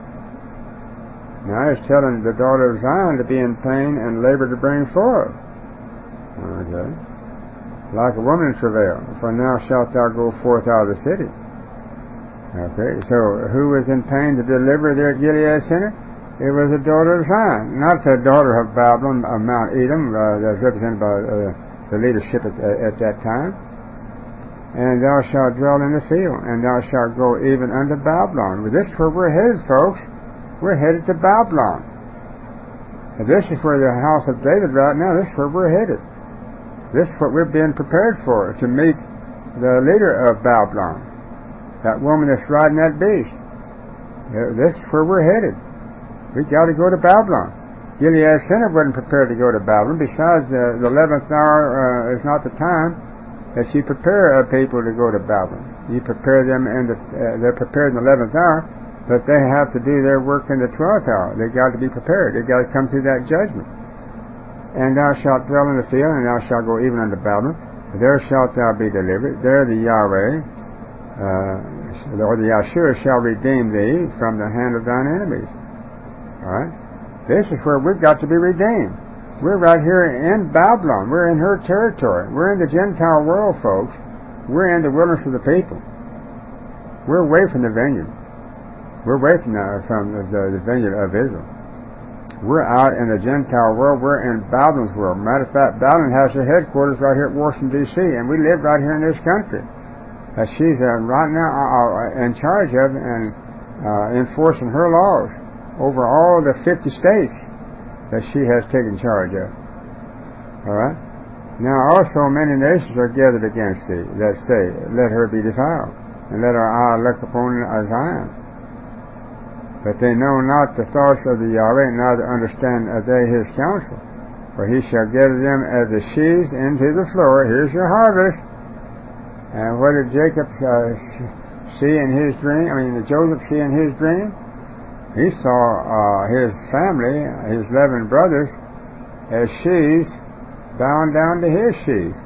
Now he's telling the daughter of Zion to be in pain and labor to bring forth. Okay. Like a woman in travail, for now shalt thou go forth out of the city. Okay, so who was in pain to deliver there at Gilead Center? It was the daughter of Zion, not the daughter of Babylon, of Mount Edom, uh, that's represented by uh, the leadership at, uh, at that time. And thou shalt dwell in the field, and thou shalt go even unto Babylon. Well, this is where we're headed, folks. We're headed to Babylon. And this is where the house of David right now, this is where we're headed. This is what we're being prepared for, to meet the leader of Babylon, that woman that's riding that beast. This is where we're headed. We got to go to Babylon. Gilead Center wasn't prepared to go to Babylon. Besides, uh, the eleventh hour uh, is not the time that you prepare uh, people to go to Babylon. You prepare them in the, uh, they're prepared in the eleventh hour, but they have to do their work in the twelfth hour. They got to be prepared. They got to come through that judgment. And thou shalt dwell in the field, and thou shalt go even unto Babylon. There shalt thou be delivered. There the Yahweh, uh, or the Yahshua shall redeem thee from the hand of thine enemies. Alright? This is where we've got to be redeemed. We're right here in Babylon. We're in her territory. We're in the Gentile world, folks. We're in the wilderness of the people. We're away from the vineyard. We're away from the, from the, the vineyard of Israel. We're out in the Gentile world. We're in Babylon's world. Matter of fact, Babylon has her headquarters right here at Washington, D C, and we live right here in this country. Uh, she's uh, right now uh, in charge of and uh, enforcing her laws over all the fifty states that she has taken charge of. Alright? Now also many nations are gathered against thee, that say, let her be defiled, and let our eye look upon Zion. But they know not the thoughts of the Yahweh, neither understand they his counsel. For he shall gather them as the sheaves into the floor. Here's your harvest. And what did Jacob uh, see in his dream? I mean, did Joseph see in his dream? He saw uh, his family, his eleven brothers, as sheaves bound down to his sheaves.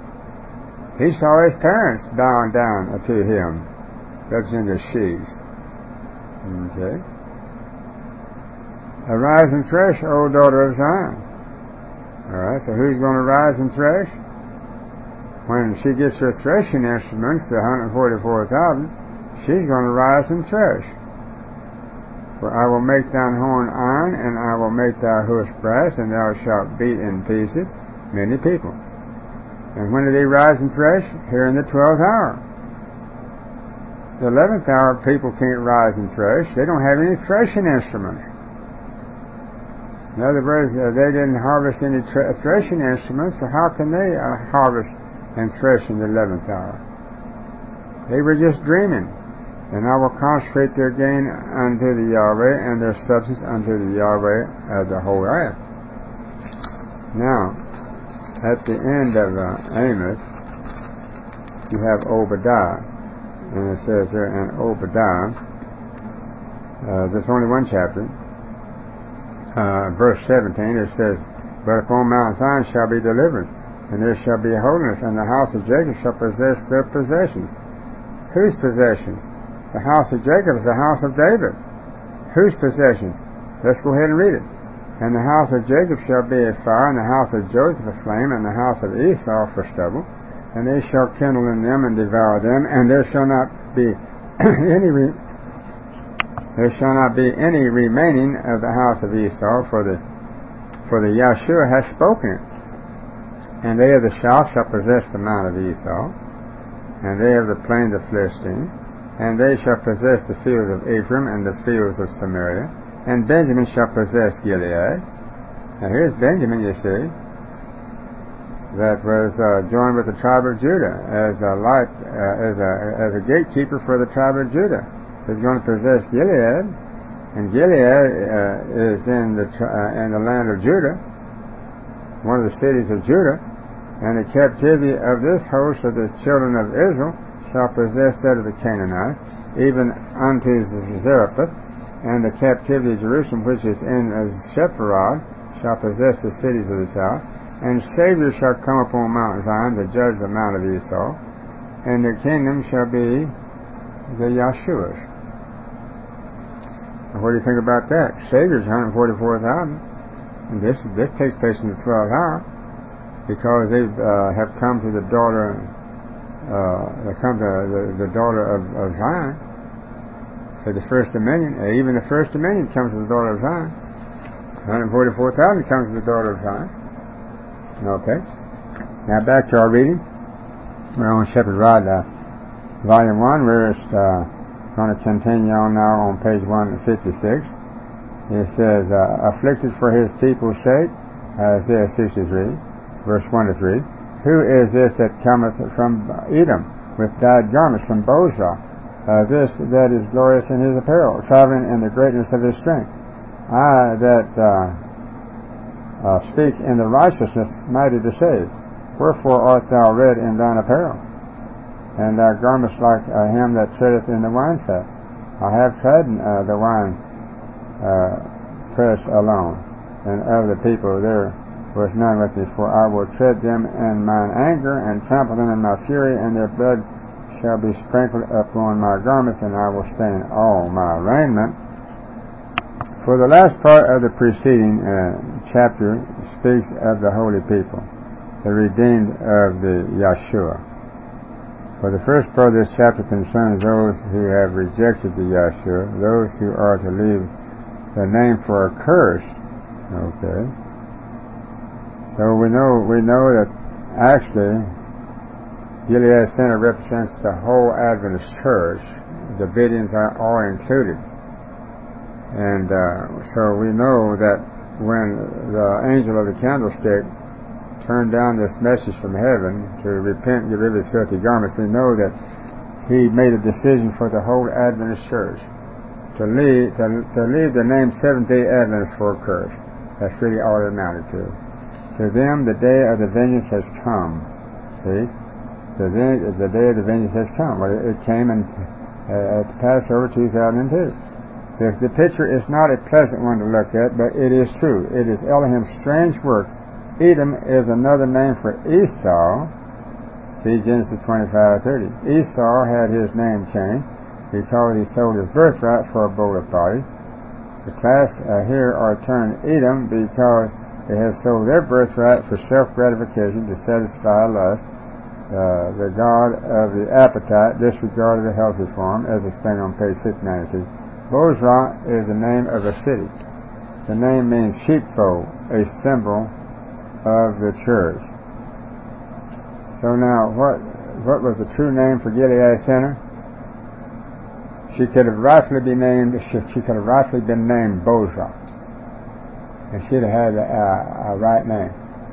He saw his parents bound down to him, representing the sheaves. Okay. Arise and thresh, O daughter of Zion. Alright, so who's going to rise and thresh? When she gets her threshing instruments, the one hundred forty-four thousand, she's going to rise and thresh. For I will make thine horn iron, and I will make thy hoofs brass, and thou shalt beat in pieces many people. And when do they rise and thresh? Here in the twelfth hour. The eleventh hour, people can't rise and thresh. They don't have any threshing instruments. In other words, uh, they didn't harvest any tre- threshing instruments, so how can they uh, harvest and thresh in the eleventh hour? They were just dreaming. And I will consecrate their gain unto the Yahweh, and their substance unto the Yahweh of the whole earth. Now, at the end of uh, Amos, you have Obadiah. And it says there in Obadiah, uh, there's only one chapter, uh, verse seventeen, it says, But upon Mount Zion shall be deliverance, and there shall be holiness, and the house of Jacob shall possess their possessions. Whose possession? The house of Jacob is the house of David. Whose possession? Let's go ahead and read it. And the house of Jacob shall be a fire, and the house of Joseph a flame, and the house of Esau for stubble. And they shall kindle in them and devour them, and there shall not be any re- there shall not be any remaining of the house of Esau, for the for the Yahshua hath spoken it. And they of the south shall possess the mount of Esau, and they of the plain of Philistine, and they shall possess the fields of Ephraim and the fields of Samaria, and Benjamin shall possess Gilead. Now here's Benjamin, you see, that was uh, joined with the tribe of Judah as a light, uh, as a as a gatekeeper for the tribe of Judah. He's going to possess Gilead, and Gilead uh, is in the uh, in the land of Judah, one of the cities of Judah. And the captivity of this host of the children of Israel shall possess that of the Canaanites, even unto Zarephath, and the captivity of Jerusalem, which is in Sepharad, shall possess the cities of the south. And Savior shall come upon Mount Zion to judge the mount of Esau, and the kingdom shall be the Yahshua's. What do you think about that? Savior's one hundred forty-four thousand, and this this takes place in the twelfth hour, because they uh, have come to the daughter, uh, they come to the, the daughter of, of Zion. So the first dominion, uh, even the first dominion comes to the daughter of Zion. one hundred forty-four thousand comes to the daughter of Zion. Okay. Now back to our reading. We're on Shepherd Rod, uh, Volume one. We're uh, going to continue on now on page one fifty-six. It says, uh, afflicted for his people's sake, Isaiah sixty-three, verse one to three. Who is this that cometh from Edom with dyed garments from Bozrah? Uh, this that is glorious in his apparel, traveling in the greatness of his strength. I that uh, uh, speak in the righteousness mighty to save. Wherefore art thou red in thine apparel, and thy garments like uh, him that treadeth in the wine fat? I have trodden uh, the wine uh, press alone, and of the people there was none with me, for I will tread them in mine anger, and trample them in my fury, and their blood shall be sprinkled upon my garments, and I will stain all my raiment. For the last part of the preceding uh, chapter speaks of the holy people, the redeemed of the Yahshua. For the first part of this chapter concerns those who have rejected the Yahshua, those who are to leave the name for a curse. Okay. So we know we know that actually Gilead Center represents the whole Adventist church. The Bereans are all included. And uh, so we know that when the angel of the candlestick turned down this message from heaven to repent and get rid of his filthy garments, we know that he made a decision for the whole Adventist church to leave, to, to leave the name Seventh-day Adventist for a curse. That's really all it amounted to. To them, the day of the vengeance has come. See? The day, the day of the vengeance has come. Well, it came in, uh, at Passover two thousand two. The, the picture is not a pleasant one to look at, but it is true. It is Elohim's strange work. Edom is another name for Esau. See Genesis twenty-five thirty. Esau had his name changed. because he sold his birthright for a bowl of pottage. The class uh, here are termed Edom because they have sold their birthright for self-gratification to satisfy lust. Uh, the god of the appetite disregarded the health reform, as explained on page fifty-nine. Bozrah is the name of a city. The name means sheepfold, a symbol of the church. So now, what what was the true name for Gilead Center? She could have rightfully been named. She, she could have rightfully been named Bozrah, and she'd have had a, a right name.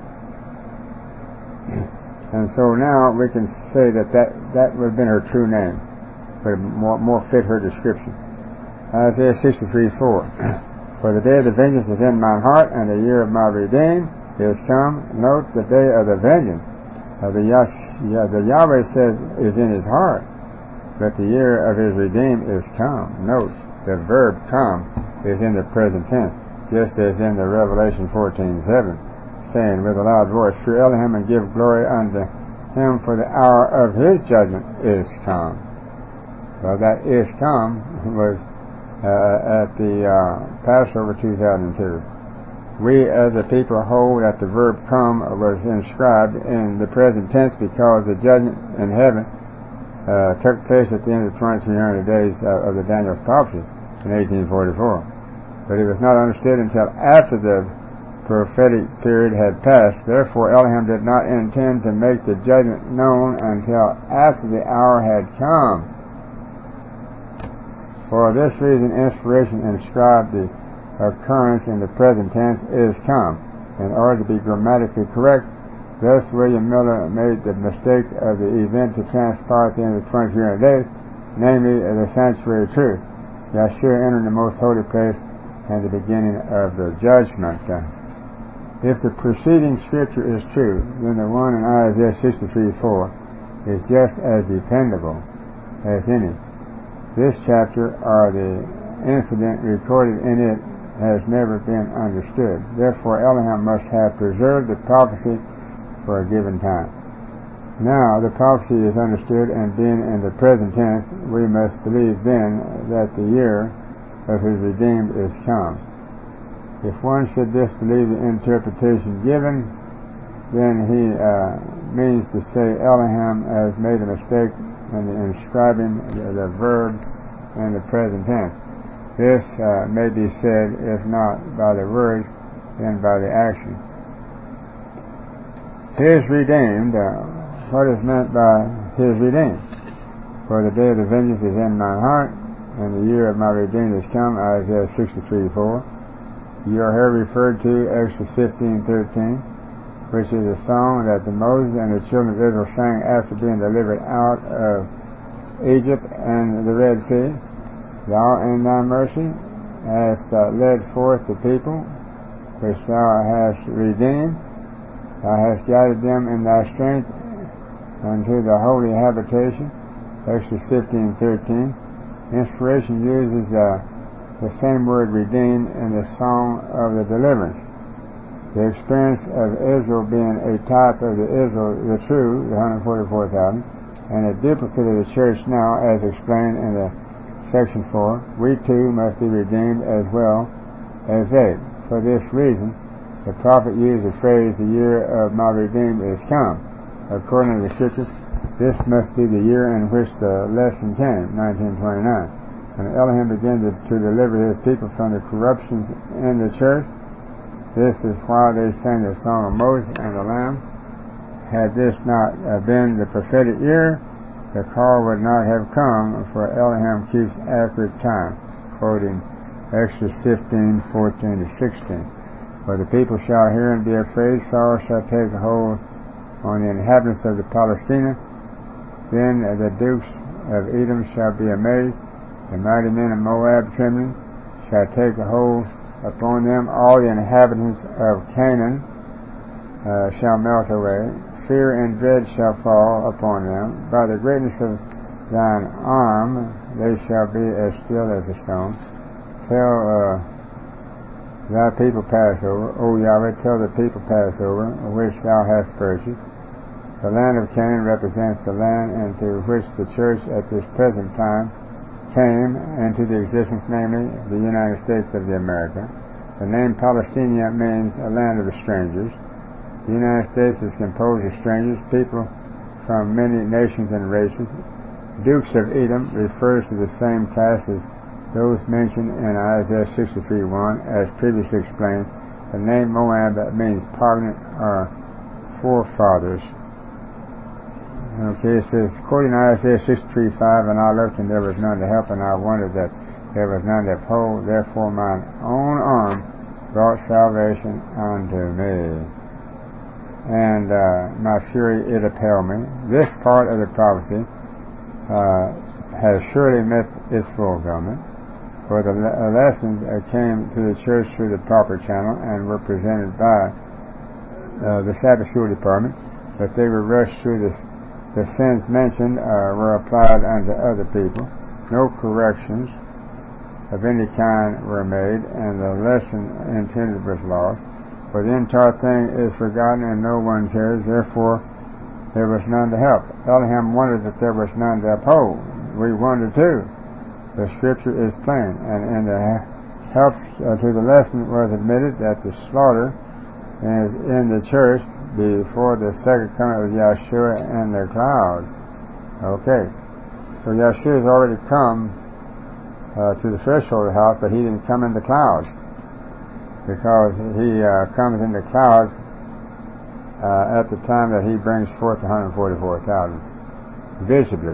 And so now we can say that that, that would have been her true name, but more more fit her description. Isaiah sixty-three four. For the day of the vengeance is in my heart, and the year of my redeem is come. Note the day of the vengeance. Uh, the, Yash, yeah, the Yahweh says is in his heart, but the year of his redeem is come. Note the verb come is in the present tense, just as in the Revelation fourteen seven, saying with a loud voice, Fear Elohim and give glory unto him, for the hour of his judgment is come. Well, that is come was uh, at the uh, Passover two thousand two. We as a people hold that the verb come was inscribed in the present tense because the judgment in heaven uh, took place at the end of the twenty-three hundred days uh, of the Daniel's prophecy in eighteen forty-four. But it was not understood until after the prophetic period had passed. Therefore, Elohim did not intend to make the judgment known until after the hour had come. For this reason, inspiration inscribed the occurrence in the present tense is come. In order to be grammatically correct, thus William Miller made the mistake of the event to transpire at the end of the twenty-three hundred days, namely the sanctuary truth, Yahshua entering the most holy place and the beginning of the judgment. If the preceding scripture is true, then the one in Isaiah sixty-three four is just as dependable as any. This chapter, or the incident recorded in it, has never been understood. Therefore, Elohim must have preserved the prophecy for a given time. Now, the prophecy is understood, and being in the present tense, we must believe then that the year of his redeemed is come. If one should disbelieve the interpretation given, then he uh, means to say Elohim has made a mistake in inscribing the, the verb in the present tense. This uh, may be said, if not by the words, then by the action. His redeemed, uh, what is meant by his redeemed? For the day of the vengeance is in my heart, and the year of my redeemed is come, Isaiah sixty-three four. You are here referred to Exodus fifteen thirteen, which is a song that the Moses and the children of Israel sang after being delivered out of Egypt and the Red Sea. Thou in thy mercy hast uh, led forth the people which thou hast redeemed. Thou hast guided them in thy strength unto the holy habitation. Exodus fifteen thirteen. Inspiration uses uh, the same word redeemed in the song of the deliverance. The experience of Israel being a type of the Israel, the true, the one hundred forty-four thousand, and a duplicate of the church now, as explained in the Section four, we too must be redeemed as well as they. For this reason, the prophet used the phrase, the year of my redeemed is come. According to the scriptures, this must be the year in which the lesson came, nineteen twenty-nine. When Elohim began to, to deliver his people from the corruptions in the church, this is why they sang the song of Moses and the Lamb. Had this not uh, been the prophetic year, the call would not have come, for Elohim keeps accurate time, quoting Exodus fifteen fourteen to sixteen. For the people shall hear and be afraid, sorrow shall take hold on the inhabitants of the Palestina. Then the dukes of Edom shall be amazed, the mighty men of Moab trembling shall take hold upon them. All the inhabitants of Canaan uh, shall melt away. Fear and dread shall fall upon them. By the greatness of thine arm they shall be as still as a stone. Tell uh, thy people pass over, O Yahweh, tell the people pass over, which thou hast purchased. The land of Canaan represents the land into which the church at this present time came into the existence, namely the United States of the America. The name Palestina means a land of the strangers. The United States is composed of strangers, people from many nations and races. Dukes of Edom refers to the same class as those mentioned in Isaiah sixty-three one, as previously explained. The name Moab means parliament or forefathers. Okay, it says, quoting Isaiah sixty-three five, and I looked and there was none to help, and I wondered that there was none to uphold. Therefore mine own arm brought salvation unto me, and uh, my fury it upheld me. This part of the prophecy uh, has surely met its fulfillment, for the le- lessons uh, came to the church through the proper channel and were presented by uh, the Sabbath School Department, but they were rushed through the, the sins mentioned uh, were applied unto other people. No corrections of any kind were made, and the lesson intended was lost. For the entire thing is forgotten and no one cares, therefore there was none to help. Elohim wondered that there was none to uphold. We wonder too. The scripture is plain, and in the help uh, to the lesson was admitted that the slaughter is in the church before the second coming of Yeshua in the clouds. Okay, so Yeshua has already come uh, to the threshold of the house, but he didn't come in the clouds, because he uh, comes in the clouds uh, at the time that he brings forth one hundred forty-four thousand visibly.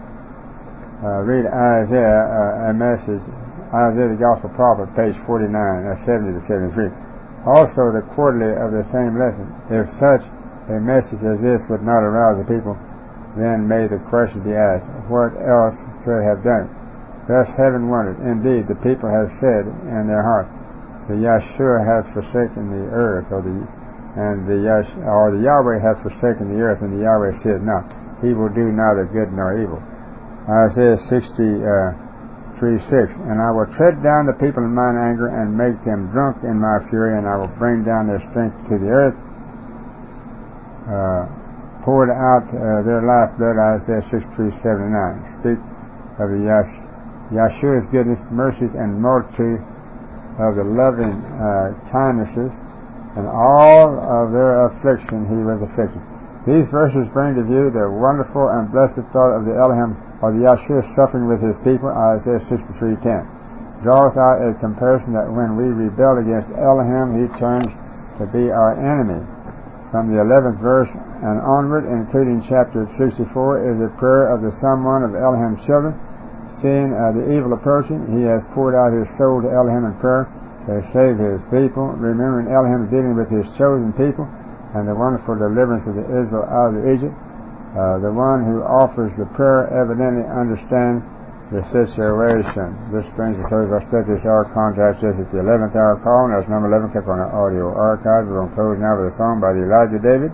Uh, read Isaiah, uh, a message, Isaiah the Gospel Prophet, page forty-nine, uh, seventy to seventy-three. Also the quarterly of the same lesson. If such a message as this would not arouse the people, then may the question be asked, what else could have done it? Thus heaven wondered. Indeed, the people have said in their heart, the Yeshua has forsaken the earth, or the and the Yesh, or the Yahweh has forsaken the earth, and the Yahweh said not. He will do neither good nor evil. Isaiah sixty-three six, and I will tread down the people in mine anger and make them drunk in my fury, and I will bring down their strength to the earth, uh, poured out uh, their lifeblood. Isaiah sixty-three seven and nine speak of the Yesh, Yeshua's goodness, mercies, and multitude of the loving uh, kindnesses, and all of their affliction he was afflicted. These verses bring to view the wonderful and blessed thought of the Elohim, or the Yeshua suffering with his people. Isaiah sixty-three ten draws out a comparison that when we rebel against Elohim, he turns to be our enemy. From the eleventh verse and onward, including chapter sixty-four, is a prayer of the someone of Elohim's children. Seeing uh, the evil approaching, he has poured out his soul to Elohim in prayer to save his people, remembering Elohim dealing with his chosen people and the wonderful deliverance of the Israel out of Egypt. Uh, the one who offers the prayer evidently understands the situation. This brings the close of our study this hour. Contact us at the eleventh hour call, and that's number eleven, kept on our audio archives. We're going to close now with a song by the Elijah David.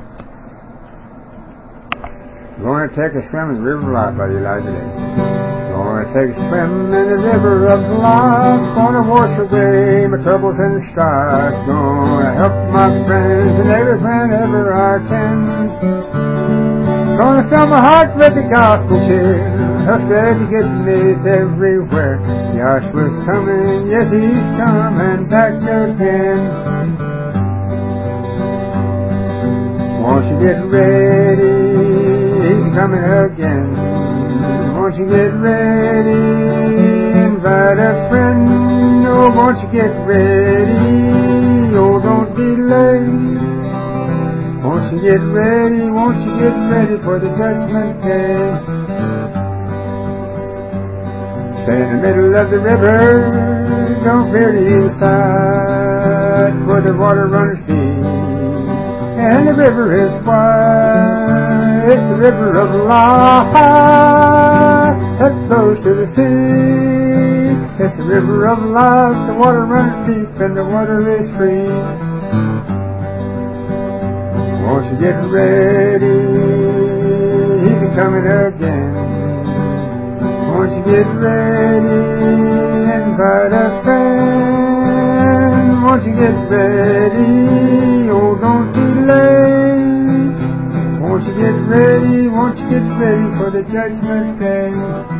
Going to take a swim in the river of life by the Elijah David. Going to take a swim in the river of life. Going to wash away my troubles and strife. Going to help my friends and neighbors whenever I can. Going to fill my heart with the gospel cheer. A steady goodness everywhere. Yahshua's coming, yes, he's coming back again. Won't you get ready? He's coming again. Won't you get ready? Invite a friend. Oh, won't you get ready? Oh, don't delay. Won't you get ready? Won't you get ready for the judgment day? Stay in the middle of the river. Don't fear the evil side, for the water runneth deep, and the river is wide. It's the river of life that flows to the sea. It's the river of life. The water runs deep and the water is free. Won't you get ready? He's coming again. Won't you get ready? Invite a friend. Won't you get ready? Oh, don't delay. Won't you get ready? Won't you get ready for the judgment day?